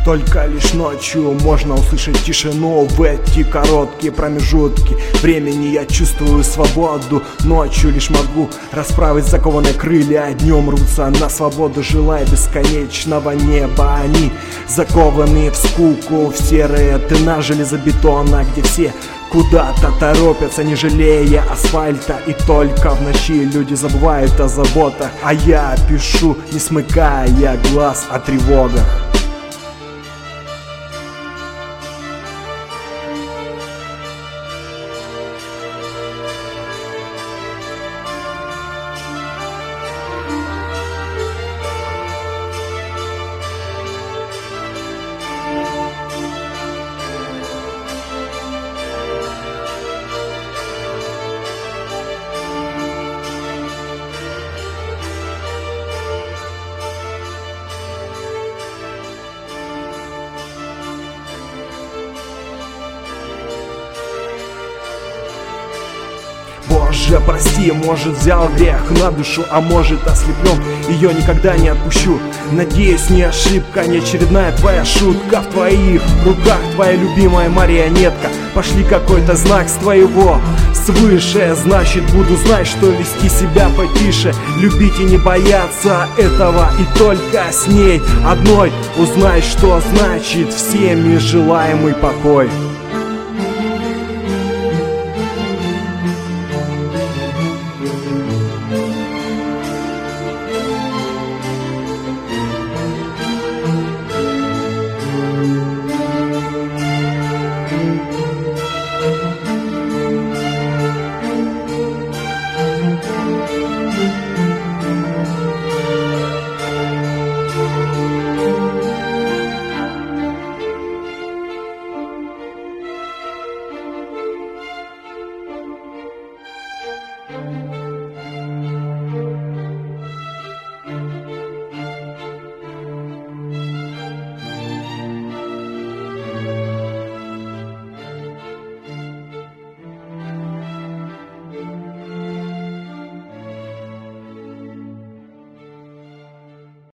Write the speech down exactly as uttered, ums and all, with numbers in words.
Только лишь ночью можно услышать тишину. В эти короткие промежутки времени я чувствую свободу. Ночью лишь могу расправить закованные крылья. Днем рвутся на свободу, желая бесконечного неба. Они закованы в скуку, в серые тона железобетона, где все куда-то торопятся, не жалея асфальта. И только в ночи люди забывают о заботах, а я пишу, не смыкая глаз о тревогах. Боже, прости, может, взял грех на душу, а может, ослеплен, ее никогда не отпущу. Надеюсь, не ошибка, не очередная твоя шутка. В твоих руках твоя любимая марионетка. Пошли какой-то знак с твоего свыше, значит, буду знать, что вести себя потише, любить и не бояться этого. И только с ней одной узнай, что значит всеми желаемый покой.